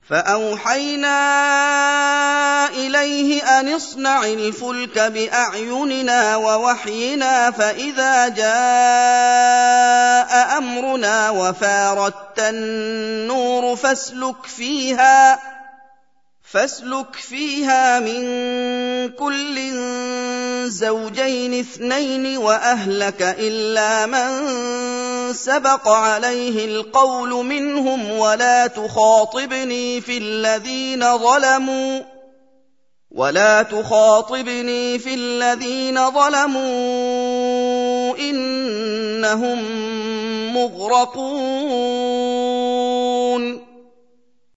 فأوحينا إليه أن اصنع الفلك بأعيننا ووحينا فإذا جاء أمرنا وفاردت النور فاسلك فيها من كل زوجين اثنين وأهلك إلا من سبق عليه القول منهم ولا تخاطبني في الذين ظلموا إنهم مغرقون.